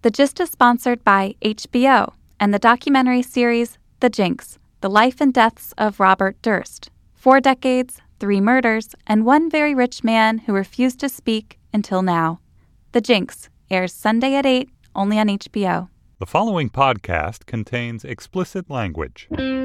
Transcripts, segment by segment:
The Gist is sponsored by HBO and the documentary series The Jinx, The Life and Deaths of Robert Durst. 4 decades, 3 murders, and 1 very rich man who refused to speak until now. The Jinx airs Sunday at 8, only on HBO. The following podcast contains explicit language.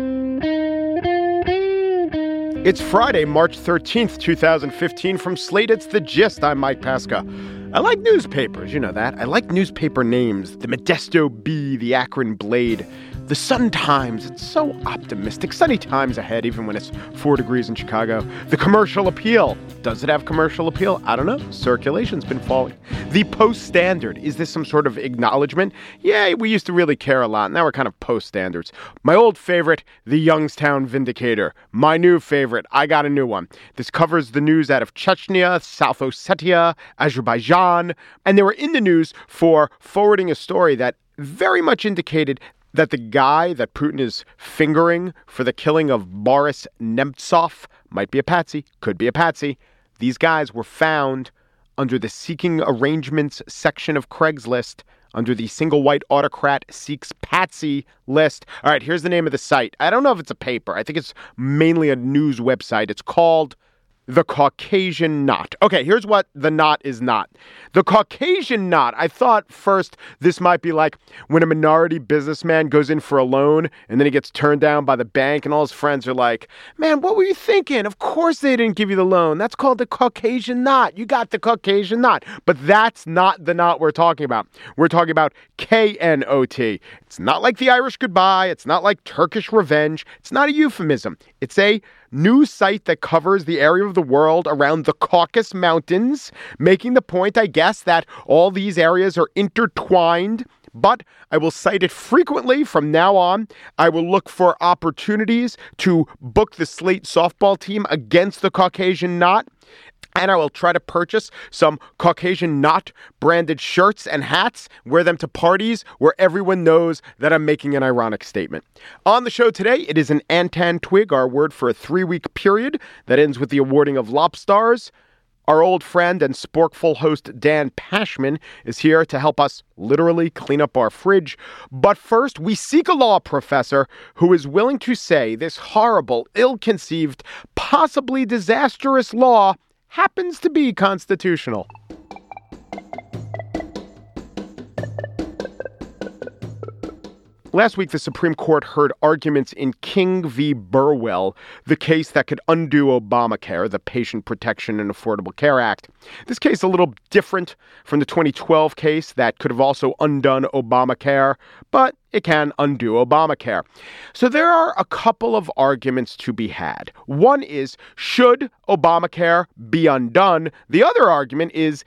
It's Friday, March 13th, 2015. From Slate, it's The Gist. I'm Mike Pesca. I like newspapers, you know that. I like newspaper names. The Modesto Bee, the Akron Blade, the Sun Times. It's so optimistic. Sunny times ahead, even when it's 4 degrees in Chicago. The Commercial Appeal. Does it have commercial appeal? I don't know. Circulation's been falling. The Post Standard. Is this some sort of acknowledgement? Yeah, we used to really care a lot. Now we're kind of post standards. My old favorite, the Youngstown Vindicator. My new favorite, I got a new one. This covers the news out of Chechnya, South Ossetia, Azerbaijan. And they were in the news for forwarding a story that very much indicated that the guy that Putin is fingering for the killing of Boris Nemtsov might be a patsy, could be a patsy. These guys were found under the seeking arrangements section of Craigslist, under the single white autocrat seeks patsy list. All right, here's the name of the site. I don't know if it's a paper. I think it's mainly a news website. It's called The Caucasian Knot. Okay, here's what the knot is not. The Caucasian Knot. I thought first this might be like when a minority businessman goes in for a loan and then he gets turned down by the bank and all his friends are like, man, what were you thinking? Of course they didn't give you the loan. That's called the Caucasian Knot. You got the Caucasian Knot. But that's not the knot we're talking about. We're talking about KNOT. It's not like the Irish goodbye. It's not like Turkish revenge. It's not a euphemism. It's a news site that covers the area of the world around the Caucasus Mountains, making the point, I guess, that all these areas are intertwined. But I will cite it frequently from now on. I will look for opportunities to book the Slate softball team against the Caucasian Knot. And I will try to purchase some Caucasian Knot branded shirts and hats, wear them to parties where everyone knows that I'm making an ironic statement. On the show today, it is an Antan Twig, our word for a 3-week period that ends with the awarding of Lobstars. Our old friend and sporkful host Dan Pashman is here to help us literally clean up our fridge. But first, we seek a law professor who is willing to say this horrible, ill-conceived, possibly disastrous law happens to be constitutional. Last week, the Supreme Court heard arguments in King v. Burwell, the case that could undo Obamacare, the Patient Protection and Affordable Care Act. This case is a little different from the 2012 case that could have also undone Obamacare, but it can undo Obamacare. So there are a couple of arguments to be had. One is, should Obamacare be undone? The other argument is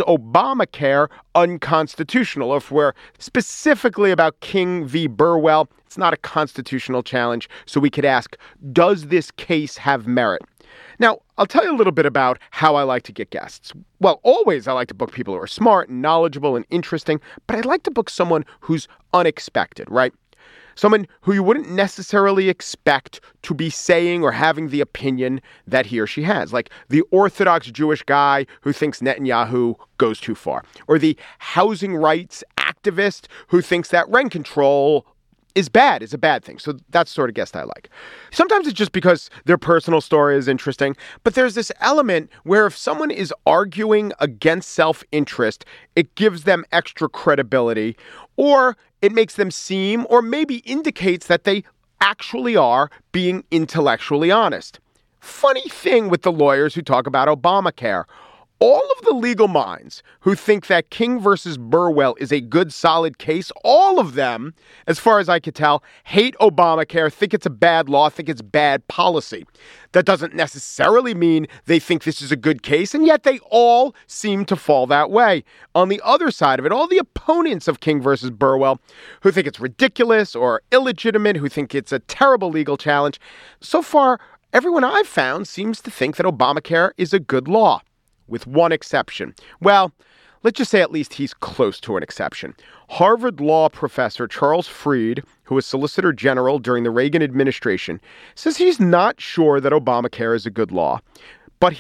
Obamacare unconstitutional? If we're specifically about King v. Burwell, it's not a constitutional challenge, so we could ask, does this case have merit? Now, I'll tell you a little bit about how I like to get guests. Well, always I like to book people who are smart and knowledgeable and interesting, but I like to book someone who's unexpected, right? Someone who you wouldn't necessarily expect to be saying or having the opinion that he or she has, like the Orthodox Jewish guy who thinks Netanyahu goes too far, or the housing rights activist who thinks that rent control is a bad thing. So that's the sort of guest I like. Sometimes it's just because their personal story is interesting, but there's this element where if someone is arguing against self-interest, it gives them extra credibility, or it makes them seem, or maybe indicates that they actually are being intellectually honest. Funny thing with the lawyers who talk about Obamacare. All of the legal minds who think that King versus Burwell is a good, solid case, all of them, as far as I could tell, hate Obamacare, think it's a bad law, think it's bad policy. That doesn't necessarily mean they think this is a good case, and yet they all seem to fall that way. On the other side of it, all the opponents of King versus Burwell, who think it's ridiculous or illegitimate, who think it's a terrible legal challenge, so far, everyone I've found seems to think that Obamacare is a good law. With one exception. Well, let's just say at least he's close to an exception. Harvard law professor Charles Fried, who was Solicitor General during the Reagan administration, says he's not sure that Obamacare is a good law, but he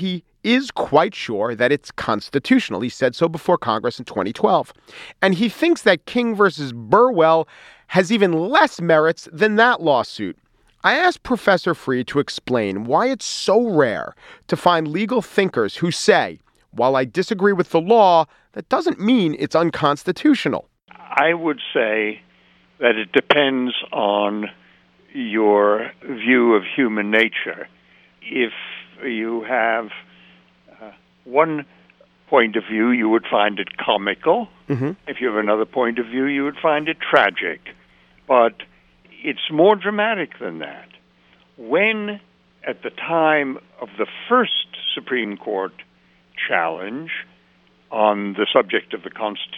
is quite sure that it's constitutional. He said so before Congress in 2012. And he thinks that King versus Burwell has even less merits than that lawsuit. I asked Professor Freed to explain why it's so rare to find legal thinkers who say, while I disagree with the law, that doesn't mean it's unconstitutional. I would say that it depends on your view of human nature. If you have one point of view, you would find it comical. Mm-hmm. If you have another point of view, you would find it tragic. But it's more dramatic than that. When, at the time of the first Supreme Court challenge on the subject of the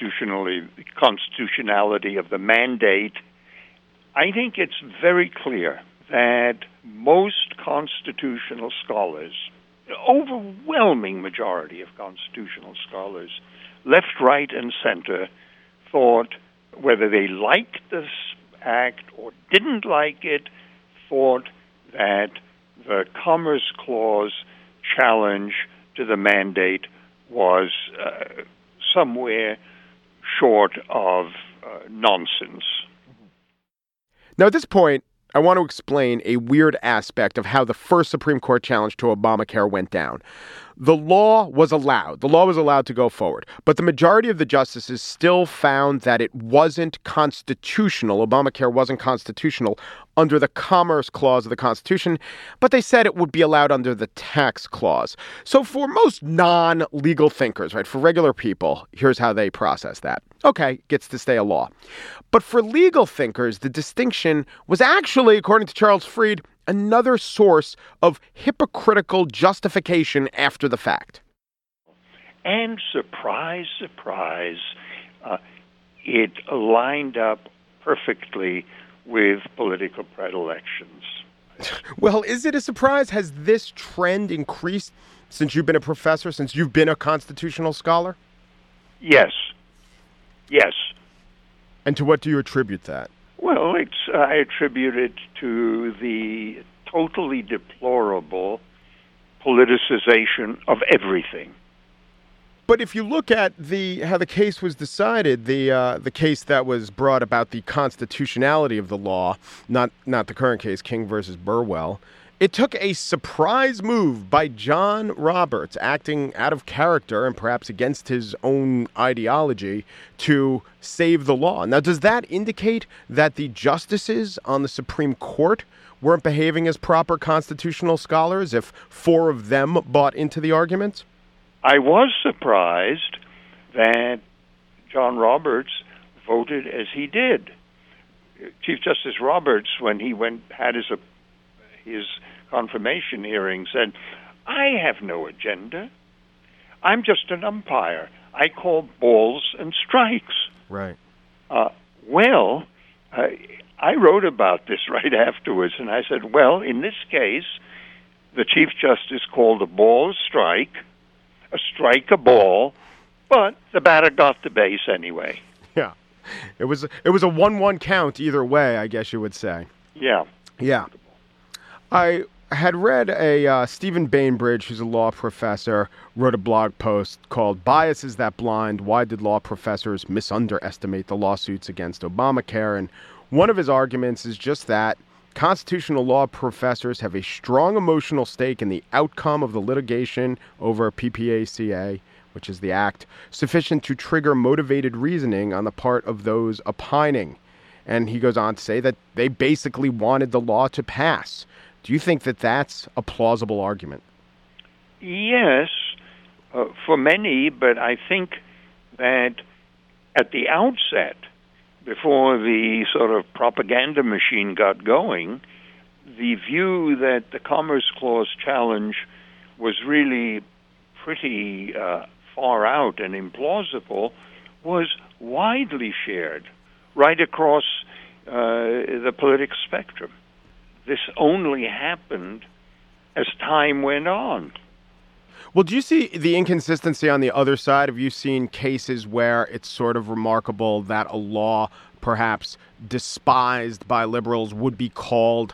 constitutionality of the mandate, I think it's very clear that most constitutional scholars, overwhelming majority of constitutional scholars, left, right, and center, thought, whether they liked this act or didn't like it, thought that the Commerce Clause challenge to the mandate was somewhere short of nonsense. Now, at this point, I want to explain a weird aspect of how the first Supreme Court challenge to Obamacare went down. The law was allowed. The law was allowed to go forward. But the majority of the justices still found that it wasn't constitutional. Obamacare wasn't constitutional under the Commerce Clause of the Constitution, but they said it would be allowed under the Tax Clause. So for most non-legal thinkers, right, for regular people, here's how they process that. Okay, gets to stay a law. But for legal thinkers, the distinction was actually, according to Charles Freed, another source of hypocritical justification after the fact. And surprise, surprise, it lined up perfectly with political predilections. Well, is it a surprise? Has this trend increased since you've been a professor, since you've been a constitutional scholar? Yes. Yes. And to what do you attribute that? Well, I attribute it to the totally deplorable politicization of everything. But if you look at how the case was decided, the case that was brought about the constitutionality of the law, not the current case, King versus Burwell, it took a surprise move by John Roberts, acting out of character and perhaps against his own ideology, to save the law. Now, does that indicate that the justices on the Supreme Court weren't behaving as proper constitutional scholars if 4 of them bought into the arguments? I was surprised that John Roberts voted as he did. Chief Justice Roberts, when he had his confirmation hearing, said, "I have no agenda. I'm just an umpire. I call balls and strikes." Right. I wrote about this right afterwards, and I said, well, in this case, the Chief Justice called a ball a strike a ball, but the batter got the base anyway. Yeah. It was a 1-1 count either way, I guess you would say. Yeah. Yeah. I had read Stephen Bainbridge, who's a law professor, wrote a blog post called "Biases That Blind: Why Did Law Professors Misunderestimate the Lawsuits Against Obamacare?" And one of his arguments is just that constitutional law professors have a strong emotional stake in the outcome of the litigation over PPACA, which is the act, sufficient to trigger motivated reasoning on the part of those opining. And he goes on to say that they basically wanted the law to pass. Do you think that that's a plausible argument? Yes, for many, but I think that at the outset, before the sort of propaganda machine got going, the view that the Commerce Clause challenge was really pretty far out and implausible was widely shared right across the political spectrum. This only happened as time went on. Well, do you see the inconsistency on the other side? Have you seen cases where it's sort of remarkable that a law perhaps despised by liberals would be called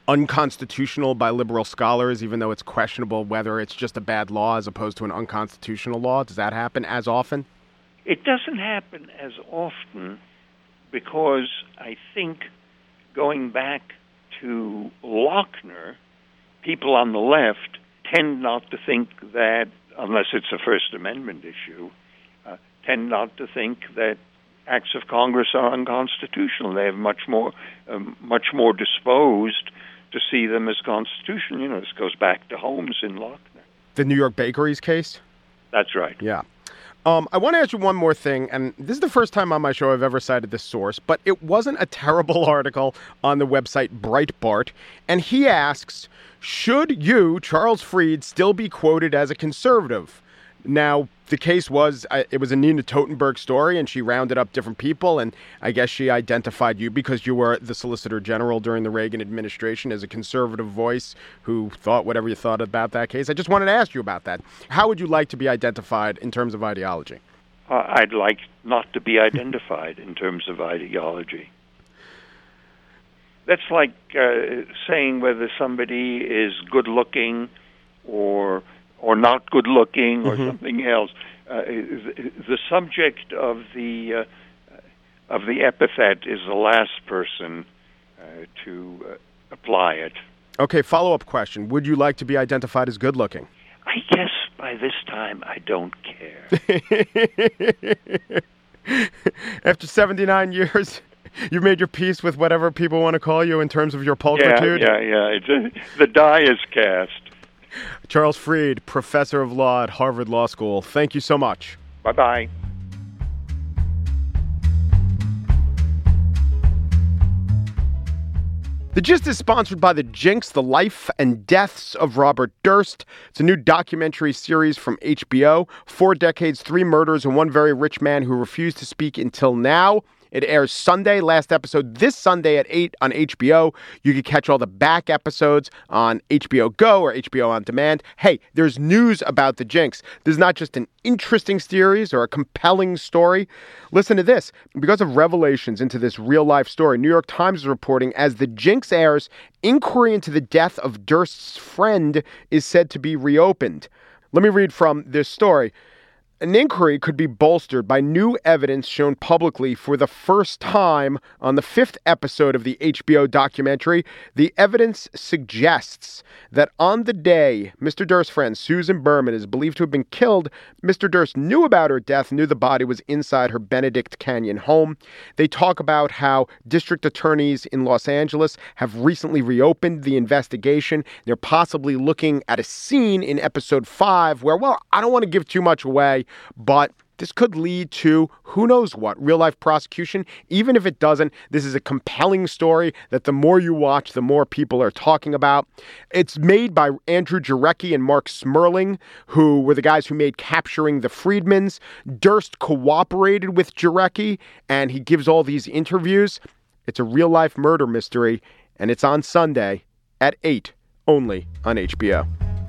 unconstitutional by liberal scholars, even though it's questionable whether it's just a bad law as opposed to an unconstitutional law? Does that happen as often? It doesn't happen as often because I think going back to Lochner, people on the left tend not to think that, unless it's a First Amendment issue, tend not to think that acts of Congress are unconstitutional. They have much more disposed to see them as constitutional. This goes back to Holmes in Lochner. The New York Bakeries case? That's right. Yeah. I want to ask you one more thing, and this is the first time on my show I've ever cited this source, but it wasn't a terrible article on the website Breitbart, and he asks, should you, Charles Fried, still be quoted as a conservative? Now, the case was, it was a Nina Totenberg story, and she rounded up different people, and I guess she identified you because you were the Solicitor General during the Reagan administration as a conservative voice who thought whatever you thought about that case. I just wanted to ask you about that. How would you like to be identified in terms of ideology? I'd like not to be identified in terms of ideology. That's like saying whether somebody is good-looking or not good-looking or something else. The subject of the epithet is the last person to apply it. Okay, follow-up question. Would you like to be identified as good-looking? I guess by this time I don't care. After 79 years, you've made your peace with whatever people want to call you in terms of your pulchritude? Yeah. The die is cast. Charles Fried, professor of law at Harvard Law School. Thank you so much. Bye-bye. The Gist is sponsored by The Jinx, The Life and Deaths of Robert Durst. It's a new documentary series from HBO. 4 decades, 3 murders, and 1 very rich man who refused to speak until now. It airs Sunday, last episode this Sunday at 8 on HBO. You can catch all the back episodes on HBO Go or HBO On Demand. Hey, there's news about The Jinx. There's not just an interesting series or a compelling story. Listen to this. Because of revelations into this real-life story, New York Times is reporting as The Jinx airs, inquiry into the death of Durst's friend is said to be reopened. Let me read from this story. An inquiry could be bolstered by new evidence shown publicly for the first time on the 5th episode of the HBO documentary. The evidence suggests that on the day Mr. Durst's friend Susan Berman is believed to have been killed, Mr. Durst knew about her death, knew the body was inside her Benedict Canyon home. They talk about how district attorneys in Los Angeles have recently reopened the investigation. They're possibly looking at a scene in episode 5 where, well, I don't want to give too much away, but this could lead to who knows what, real-life prosecution. Even if it doesn't, this is a compelling story that the more you watch, the more people are talking about. It's made by Andrew Jarecki and Mark Smerling, who were the guys who made Capturing the Friedmans. Durst cooperated with Jarecki, and he gives all these interviews. It's a real-life murder mystery, and it's on Sunday at 8, only on HBO.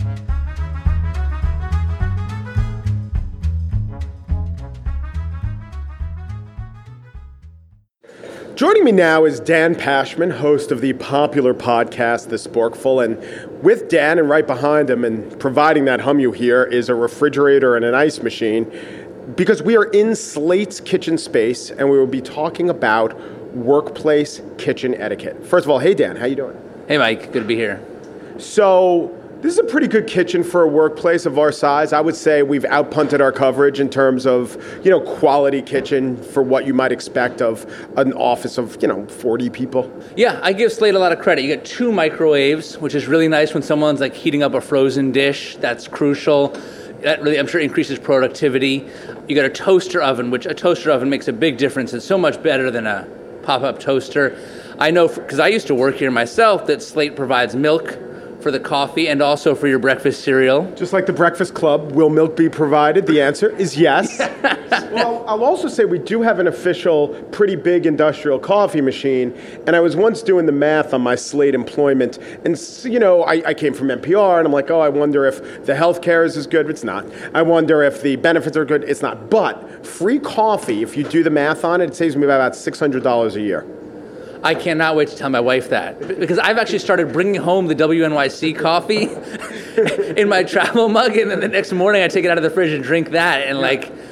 Joining me now is Dan Pashman, host of the popular podcast, The Sporkful. And with Dan and right behind him and providing that hum you hear is a refrigerator and an ice machine, because we are in Slate's kitchen space and we will be talking about workplace kitchen etiquette. First of all, hey, Dan, how you doing? Hey, Mike. Good to be here. So this is a pretty good kitchen for a workplace of our size. I would say we've outpunted our coverage in terms of, quality kitchen for what you might expect of an office of, 40 people. Yeah, I give Slate a lot of credit. You get 2 microwaves, which is really nice when someone's like heating up a frozen dish. That's crucial. That really, I'm sure, increases productivity. You got a toaster oven, which a toaster oven makes a big difference. It's so much better than a pop-up toaster. I know, because I used to work here myself, that Slate provides milk for the coffee and also for your breakfast cereal. Just like the Breakfast Club, will milk be provided? The answer is yes. Well, I'll also say we do have an official, pretty big industrial coffee machine, and I was once doing the math on my Slate employment, and, I came from NPR, and I'm like, I wonder if the health care is as good. It's not. I wonder if the benefits are good. It's not. But free coffee, if you do the math on it, it saves me about $600 a year. I cannot wait to tell my wife that, because I've actually started bringing home the WNYC coffee in my travel mug, and then the next morning I take it out of the fridge and drink that, and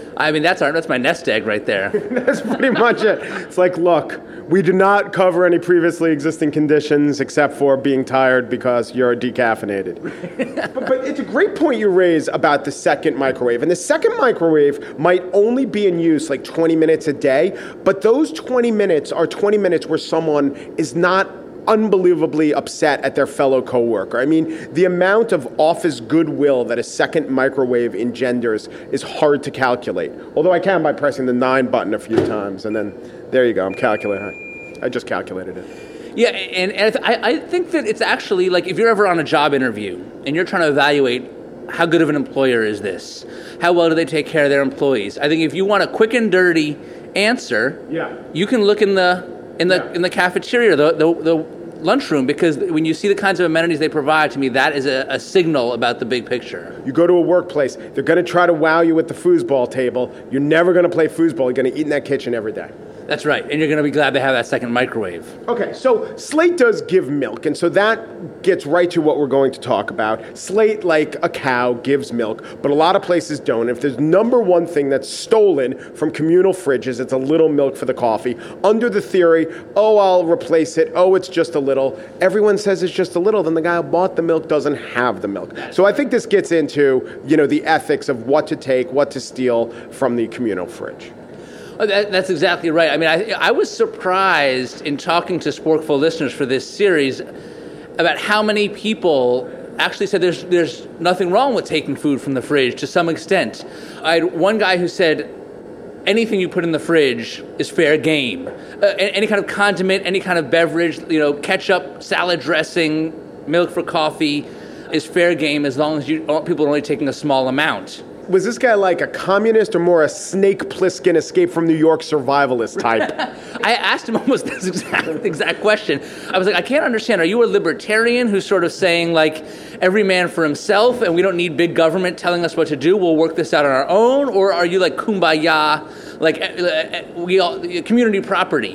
that's my nest egg right there. That's pretty much it. It's like, look, we do not cover any previously existing conditions except for being tired because you're decaffeinated. but it's a great point you raise about the second microwave. And the second microwave might only be in use like 20 minutes a day, but those 20 minutes are 20 minutes where someone is not unbelievably upset at their fellow coworker. I mean, the amount of office goodwill that a second microwave engenders is hard to calculate. Although I can by pressing the 9 button a few times, and then there you go. I'm calculating. I just calculated it. Yeah, and I think that it's actually like if you're ever on a job interview and you're trying to evaluate how good of an employer is this, how well do they take care of their employees. I think if you want a quick and dirty answer, you can look in the cafeteria, the lunchroom, because when you see the kinds of amenities they provide, to me, that is a signal about the big picture. You go to a workplace, they're going to try to wow you with the foosball table. You're never going to play foosball. You're going to eat in that kitchen every day. That's right, and you're going to be glad they have that second microwave. Okay, so Slate does give milk, and so that gets right to what we're going to talk about. Slate, like a cow, gives milk, but a lot of places don't. If there's number one thing that's stolen from communal fridges, it's a little milk for the coffee. Under the theory, I'll replace it, it's just a little. Everyone says it's just a little, then the guy who bought the milk doesn't have the milk. So I think this gets into, the ethics of what to take, what to steal from the communal fridge. That's exactly right. I mean, I was surprised in talking to Sporkful listeners for this series about how many people actually said there's nothing wrong with taking food from the fridge to some extent. I had one guy who said anything you put in the fridge is fair game. Any kind of condiment, any kind of beverage, ketchup, salad dressing, milk for coffee is fair game as long as people are only taking a small amount. Was this guy like a communist or more a Snake Plissken Escape from New York survivalist type? I asked him almost this exact question. I was like, I can't understand. Are you a libertarian who's sort of saying, like, every man for himself and we don't need big government telling us what to do, we'll work this out on our own? Or are you like kumbaya, like we all community property?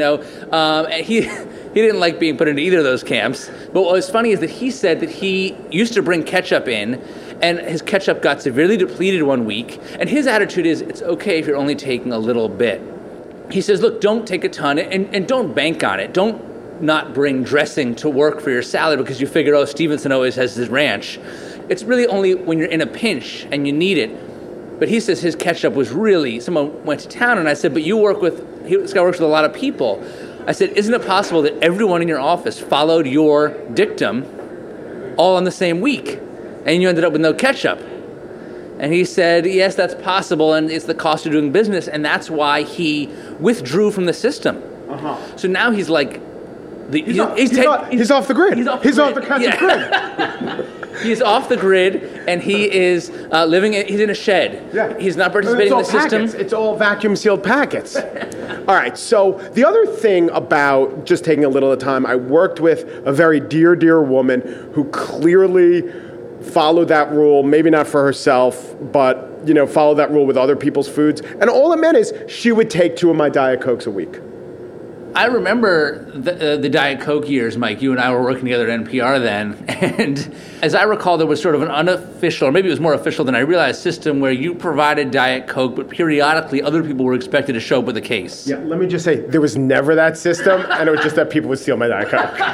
He didn't like being put into either of those camps. But what was funny is that he said that he used to bring ketchup in, and his ketchup got severely depleted one week, and his attitude is, it's okay if you're only taking a little bit. He says, look, don't take a ton, and don't bank on it. Don't not bring dressing to work for your salad because you figure, Stevenson always has his ranch. It's really only when you're in a pinch and you need it. But he says his ketchup was really, someone went to town, and I said, but this guy works with a lot of people. I said, isn't it possible that everyone in your office followed your dictum all on the same week? And you ended up with no ketchup. And he said, yes, that's possible, and it's the cost of doing business, and that's why he withdrew from the system. Uh-huh. So now he's like... He's off the grid. He's off the ketchup grid. He's off the grid, and he is he's in a shed. Yeah. He's not participating in the system. It's all vacuum-sealed packets. All right, so the other thing about just taking a little at a time, I worked with a very dear, dear woman who clearly followed that rule, maybe not for herself, but, followed that rule with other people's foods. And all it meant is she would take 2 of my Diet Cokes a week. I remember the Diet Coke years, Mike. You and I were working together at NPR then. And as I recall, there was sort of an unofficial, or maybe it was more official than I realized, system where you provided Diet Coke, but periodically other people were expected to show up with a case. Yeah, let me just say, there was never that system, and it was just that people would steal my Diet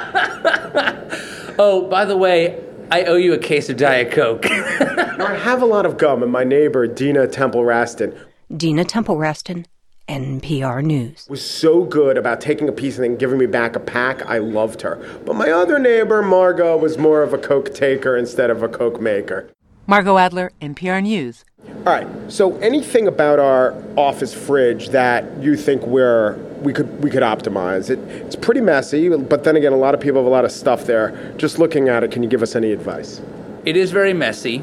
Coke. Oh, by the way, I owe you a case of Diet Coke. I have a lot of gum, and my neighbor, Dina Temple-Raston. Dina Temple-Raston, NPR News. Was so good about taking a piece and then giving me back a pack. I loved her. But my other neighbor, Margot, was more of a Coke taker instead of a Coke maker. Margot Adler, NPR News. All right, so anything about our office fridge that you think we could optimize? It's pretty messy, but then again, a lot of people have a lot of stuff there. Just looking at it, can you give us any advice? It is very messy.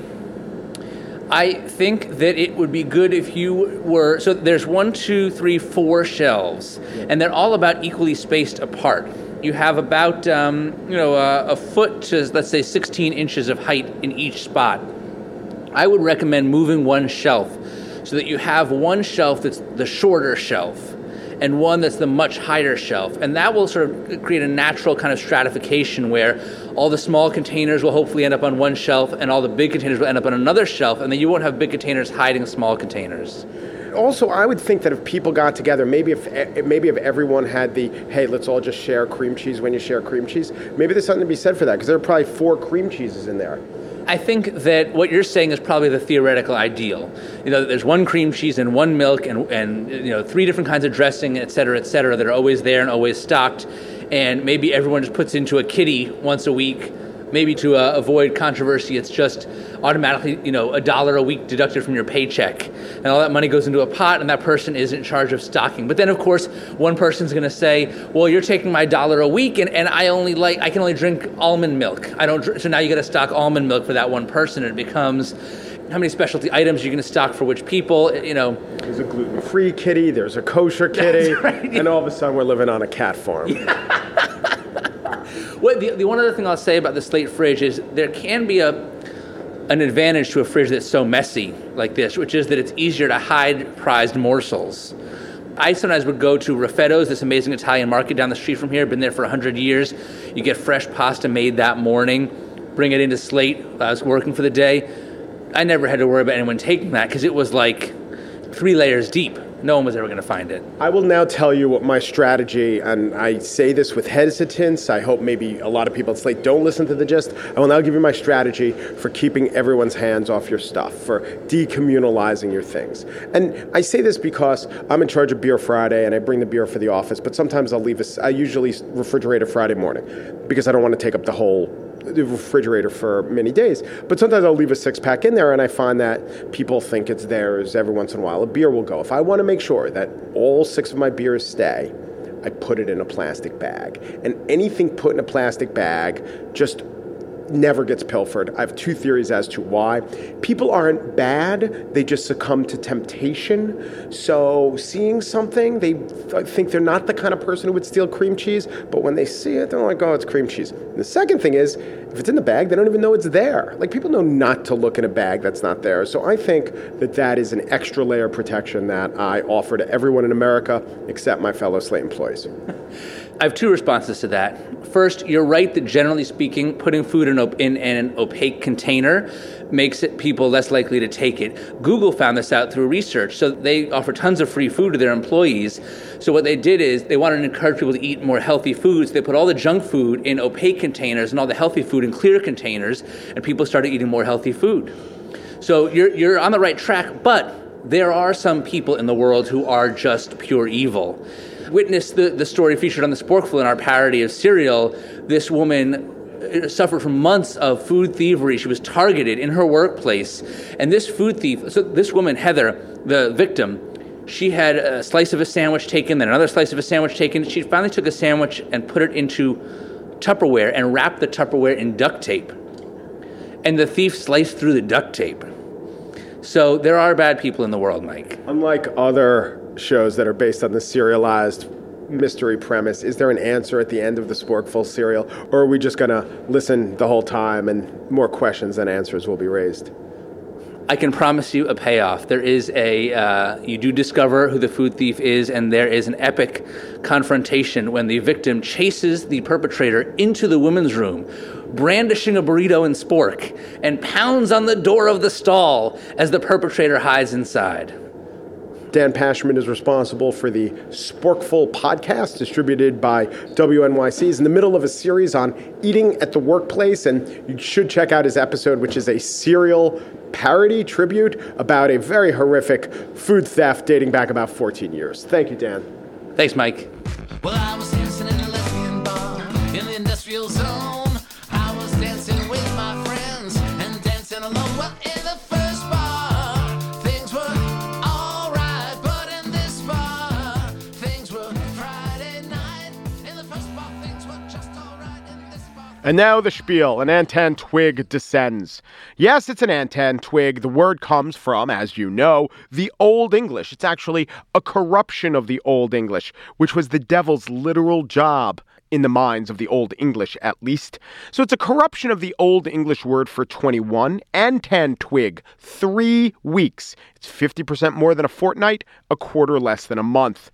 I think that it would be good if you were... So there's 1, 2, 3, 4 shelves, and they're all about equally spaced apart. You have about, a foot to, let's say, 16 inches of height in each spot. I would recommend moving one shelf so that you have one shelf that's the shorter shelf, and one that's the much higher shelf. And that will sort of create a natural kind of stratification where all the small containers will hopefully end up on one shelf and all the big containers will end up on another shelf, and then you won't have big containers hiding small containers. Also, I would think that if people got together, maybe if everyone had the, hey, let's all just share cream cheese when you share cream cheese, maybe there's something to be said for that, because there are probably 4 cream cheeses in there. I think that what you're saying is probably the theoretical ideal. There's 1 cream cheese and 1 milk and 3 different kinds of dressing, et cetera, that are always there and always stocked. And maybe everyone just puts into a kitty once a week. Maybe to avoid controversy, it's just automatically, $1 a week deducted from your paycheck. And all that money goes into a pot, and that person is in charge of stocking. But then, of course, one person's going to say, well, you're taking my $1 a week, and I can only drink almond milk. So now you got to stock almond milk for that one person. And it becomes, how many specialty items you're going to stock for which people, There's a gluten-free kitty, there's a kosher kitty, right. And all of a sudden we're living on a cat farm. Well, the one other thing I'll say about the Slate fridge is there can be an advantage to a fridge that's so messy like this, which is that it's easier to hide prized morsels. I sometimes would go to Raffetto's, this amazing Italian market down the street from here. Been there for 100 years. You get fresh pasta made that morning, bring it into Slate. I was working for the day. I never had to worry about anyone taking that because it was like 3 layers deep. No one was ever going to find it. I will now tell you what my strategy, and I say this with hesitance. I hope maybe a lot of people at Slate don't listen to the gist. I will now give you my strategy for keeping everyone's hands off your stuff, for decommunalizing your things. And I say this because I'm in charge of Beer Friday, and I bring the beer for the office, but sometimes I usually refrigerate it Friday morning because I don't want to take up the whole refrigerator for many days. But sometimes I'll leave a 6-pack in there, and I find that people think it's theirs. Every once in a while, a beer will go. If I want to make sure that all 6 of my beers stay, I put it in a plastic bag. And anything put in a plastic bag just never gets pilfered. I have 2 theories as to why. People aren't bad, they just succumb to temptation. So seeing something, they think they're not the kind of person who would steal cream cheese, but when they see it, they're like, oh, it's cream cheese. And the second thing is, if it's in the bag, they don't even know it's there. Like, people know not to look in a bag that's not there. So I think that is an extra layer of protection that I offer to everyone in America except my fellow Slate employees. I have 2 responses to that. First, you're right that generally speaking, putting food in an opaque container makes people less likely to take it. Google found this out through research. So they offer tons of free food to their employees. So what they did is they wanted to encourage people to eat more healthy foods. They put all the junk food in opaque containers and all the healthy food in clear containers, and people started eating more healthy food. So you're on the right track, but there are some people in the world who are just pure evil. Witness the story featured on the Sporkful in our parody of Serial. This woman suffered from months of food thievery. She was targeted in her workplace. And this food thief, so this woman, Heather, the victim, she had a slice of a sandwich taken, then another slice of a sandwich taken. She finally took a sandwich and put it into Tupperware and wrapped the Tupperware in duct tape. And the thief sliced through the duct tape. So there are bad people in the world, Mike. Unlike other shows that are based on the serialized mystery premise, is there an answer at the end of the Sporkful serial, or are we just going to listen the whole time and more questions than answers will be raised? I can promise you a payoff. There is you do discover who the food thief is, and there is an epic confrontation when the victim chases the perpetrator into the women's room, brandishing a burrito and spork, and pounds on the door of the stall as the perpetrator hides inside. Dan Pashman is responsible for the Sporkful podcast, distributed by WNYC. He's in the middle of a series on eating at the workplace, and you should check out his episode, which is a Serial parody tribute about a very horrific food theft dating back about 14 years. Thank you, Dan. Thanks, Mike. Well, I was dancing in a lesbian bar in the industrial zone. I was dancing with my friends and dancing alone. Well, in the first bar, things were all right, but in this bar, things were Friday night. In the first bar, things were just all right. In this bar. And now the spiel. An Antan twig descends. Yes, it's an Antan twig. The word comes from, as you know, the Old English. It's actually a corruption of the Old English, which was the devil's literal job in the minds of the Old English, at least. So it's a corruption of the Old English word for 21, Antan twig, 3 weeks. It's 50% more than a fortnight, a quarter less than a month.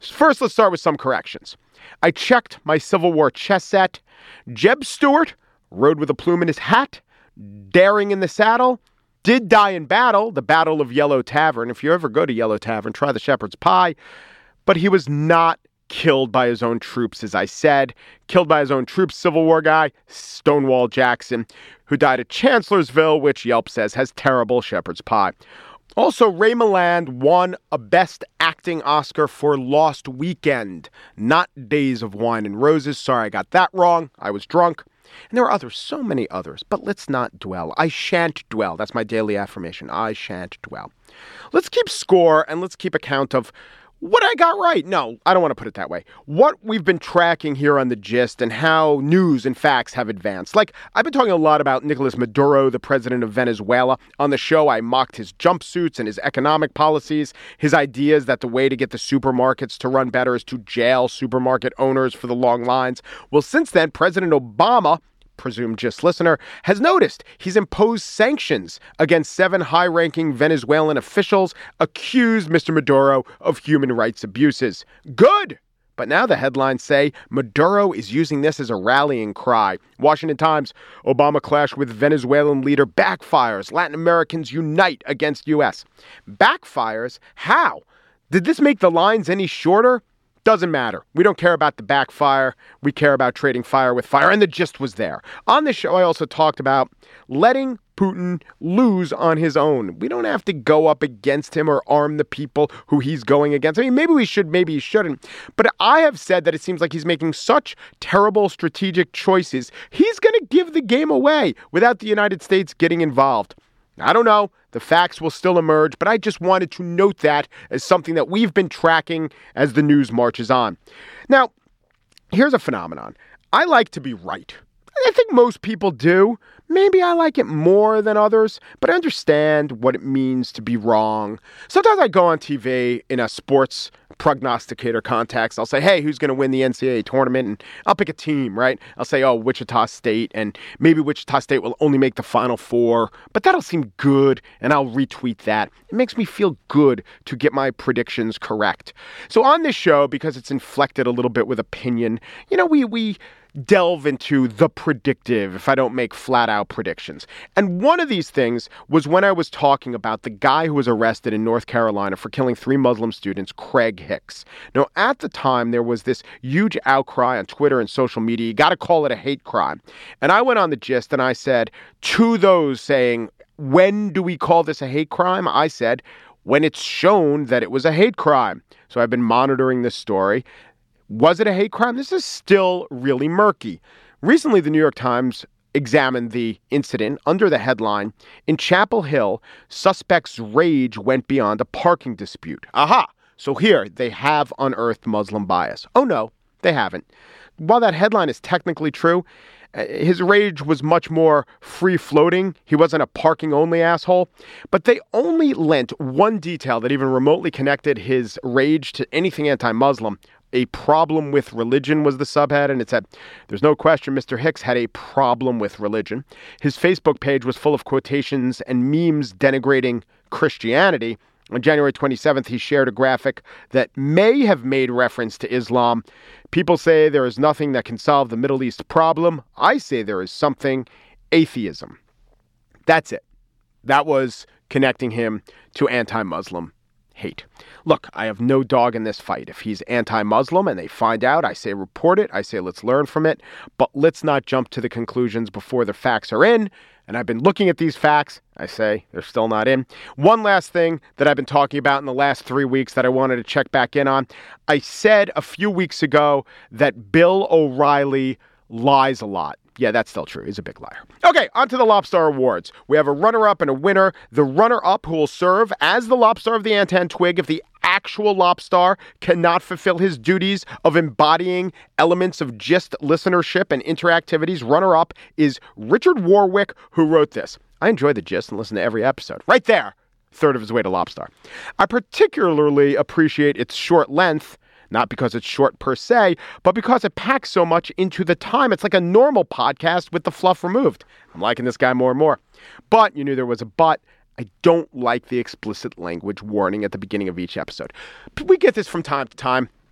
First, let's start with some corrections. I checked my Civil War chess set. Jeb Stuart rode with a plume in his hat, daring in the saddle, did die in battle, the Battle of Yellow Tavern. If you ever go to Yellow Tavern, try the shepherd's pie. But he was not killed by his own troops, as I said. Killed by his own troops, Civil War guy, Stonewall Jackson, who died at Chancellorsville, which Yelp says has terrible shepherd's pie. Also, Ray Milland won a Best Acting Oscar for Lost Weekend, not Days of Wine and Roses. Sorry, I got that wrong. I was drunk. And there are others, so many others, but let's not dwell. I shan't dwell. That's my daily affirmation. I shan't dwell. Let's keep score and let's keep account of what I got right. No, I don't want to put it that way. What we've been tracking here on The Gist and how news and facts have advanced. Like, I've been talking a lot about Nicolas Maduro, the president of Venezuela. On the show, I mocked his jumpsuits and his economic policies, his ideas that the way to get the supermarkets to run better is to jail supermarket owners for the long lines. Well, since then, President Obama, presumed Gist listener, has noticed he's imposed sanctions against 7 high-ranking Venezuelan officials accused Mr. Maduro of human rights abuses. Good! But now the headlines say Maduro is using this as a rallying cry. Washington Times, Obama clash with Venezuelan leader backfires. Latin Americans unite against U.S. Backfires? How? Did this make the lines any shorter? Doesn't matter. We don't care about the backfire. We care about trading fire with fire. And the gist was there. On this show, I also talked about letting Putin lose on his own. We don't have to go up against him or arm the people who he's going against. I mean, maybe we should, maybe he shouldn't. But I have said that it seems like he's making such terrible strategic choices. He's going to give the game away without the United States getting involved. I don't know. The facts will still emerge, but I just wanted to note that as something that we've been tracking as the news marches on. Now, here's a phenomenon. I like to be right. I think most people do. Maybe I like it more than others, but I understand what it means to be wrong. Sometimes I go on TV in a sports prognosticator context. I'll say, hey, who's going to win the NCAA tournament? And I'll pick a team, right? I'll say, oh, Wichita State, and maybe Wichita State will only make the Final Four, but that'll seem good, and I'll retweet that. It makes me feel good to get my predictions correct. So on this show, because it's inflected a little bit with opinion, you know, we delve into the predictive if I don't make flat out predictions. And one of these things was when I was talking about the guy who was arrested in North Carolina for killing 3 Muslim students, Craig Hicks. Now, at the time, there was this huge outcry on Twitter and social media. You got to call it a hate crime. And I went on The Gist and I said to those saying, when do we call this a hate crime? I said, when it's shown that it was a hate crime. So I've been monitoring this story. Was it a hate crime? This is still really murky. Recently, the New York Times examined the incident under the headline, "In Chapel Hill, suspects' rage went beyond a parking dispute." Aha! So here, they have unearthed Muslim bias. Oh no, they haven't. While that headline is technically true, his rage was much more free-floating. He wasn't a parking-only asshole. But they only lent one detail that even remotely connected his rage to anything anti-Muslim. A problem with religion was the subhead, and it said, there's no question Mr. Hicks had a problem with religion. His Facebook page was full of quotations and memes denigrating Christianity. On January 27th, he shared a graphic that may have made reference to Islam. People say there is nothing that can solve the Middle East problem. I say there is something: atheism. That's it. That was connecting him to anti-Muslim hate. Look, I have no dog in this fight. If he's anti-Muslim and they find out, I say report it. I say let's learn from it. But let's not jump to the conclusions before the facts are in. And I've been looking at these facts. I say they're still not in. One last thing that I've been talking about in the last 3 weeks that I wanted to check back in on. I said a few weeks ago that Bill O'Reilly lies a lot. Yeah, that's still true. He's a big liar. Okay, on to the Lobstar Awards. We have a runner-up and a winner. The runner-up, who will serve as the Lobstar of the Antan Twig if the actual Lobstar cannot fulfill his duties of embodying elements of Gist listenership and interactivities. Runner-up is Richard Warwick, who wrote this. I enjoy the Gist and listen to every episode. Right there, third of his way to Lobstar. I particularly appreciate its short length. Not because it's short per se, but because it packs so much into the time. It's like a normal podcast with the fluff removed. I'm liking this guy more and more. But you knew there was a but. I don't like the explicit language warning at the beginning of each episode. We get this from time to time.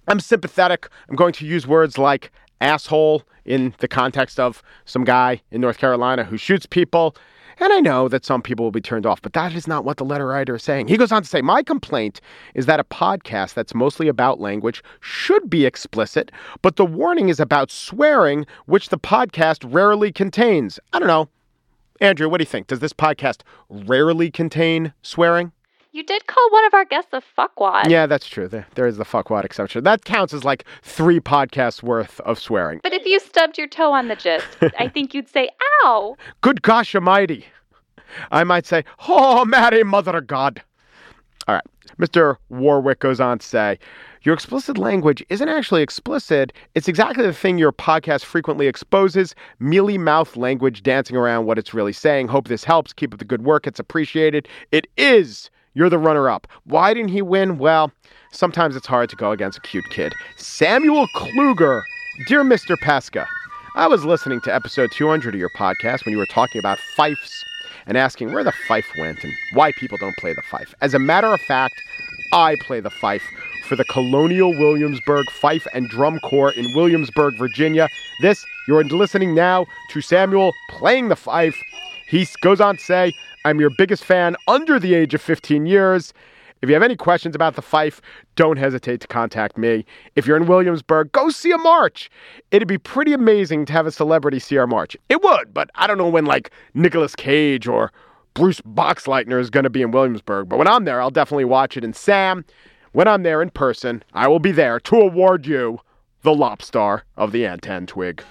I'm sympathetic. I'm going to use words like asshole in the context of some guy in North Carolina who shoots people. And I know that some people will be turned off, but that is not what the letter writer is saying. He goes on to say, my complaint is that a podcast that's mostly about language should be explicit, but the warning is about swearing, which the podcast rarely contains. I don't know. Andrew, what do you think? Does this podcast rarely contain swearing? You did call one of our guests a fuckwad. Yeah, that's true. There is the fuckwad exception. That counts as like 3 podcasts worth of swearing. But if you stubbed your toe on the gist, I think you'd say, ow. Good gosh almighty. I might say, oh, Mary, mother of God. All right. Mr. Warwick goes on to say, your explicit language isn't actually explicit. It's exactly the thing your podcast frequently exposes, mealy-mouthed language dancing around what it's really saying. Hope this helps. Keep up the good work. It's appreciated. It is. You're the runner-up. Why didn't he win? Well, sometimes it's hard to go against a cute kid. Samuel Kluger. Dear Mr. Pesca, I was listening to episode 200 of your podcast when you were talking about fifes and asking where the fife went and why people don't play the fife. As a matter of fact, I play the fife for the Colonial Williamsburg Fife and Drum Corps in Williamsburg, Virginia. You're listening now to Samuel playing the fife. He goes on to say, I'm your biggest fan under the age of 15 years. If you have any questions about the fife, don't hesitate to contact me. If you're in Williamsburg, go see a march. It'd be pretty amazing to have a celebrity see our march. It would, but I don't know when like Nicolas Cage or Bruce Boxleitner is going to be in Williamsburg. But when I'm there, I'll definitely watch it. And Sam, when I'm there in person, I will be there to award you the Lopstar of the Antenn Twig.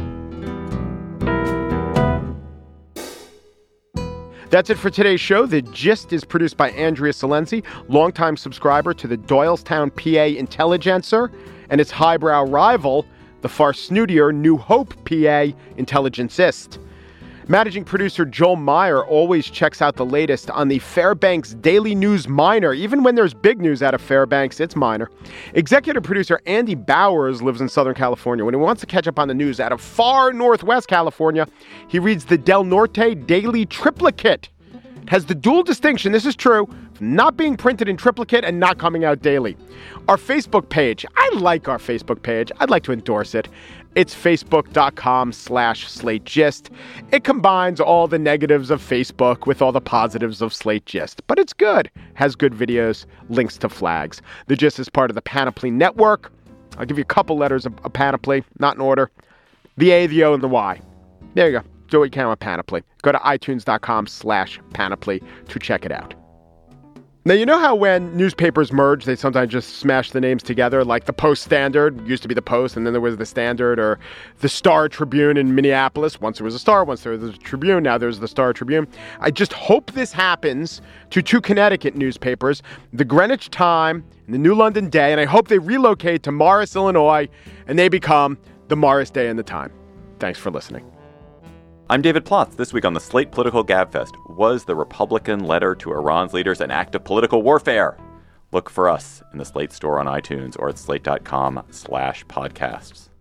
That's it for today's show. The Gist is produced by Andrea Silenzi, longtime subscriber to the Doylestown, PA Intelligencer, and its highbrow rival, the far snootier New Hope, PA Intelligencist. Managing producer Joel Meyer always checks out the latest on the Fairbanks Daily News Miner. Even when there's big news out of Fairbanks, it's minor. Executive producer Andy Bowers lives in Southern California. When he wants to catch up on the news out of far Northwest California, he reads the Del Norte Daily Triplicate. It has the dual distinction, this is true, not being printed in triplicate and not coming out daily. Our Facebook page, I like our Facebook page. I'd like to endorse it. It's facebook.com/Slate Gist. It combines all the negatives of Facebook with all the positives of Slate Gist. But it's good. Has good videos, links to flags. The Gist is part of the Panoply Network. I'll give you a couple letters of Panoply, not in order. The A, the O, and the Y. There you go. Do what you can with Panoply. Go to itunes.com/Panoply to check it out. Now, you know how when newspapers merge, they sometimes just smash the names together, like the Post-Standard used to be the Post, and then there was the Standard, or the Star-Tribune in Minneapolis. Once there was a Star, once there was a Tribune, now there's the Star-Tribune. I just hope this happens to 2 Connecticut newspapers, the Greenwich Time and the New London Day, and I hope they relocate to Morris, Illinois, and they become the Morris Day and the Time. Thanks for listening. I'm David Plotz. This week on the Slate Political Gabfest, was the Republican letter to Iran's leaders an act of political warfare? Look for us in the Slate store on iTunes or at slate.com/podcasts.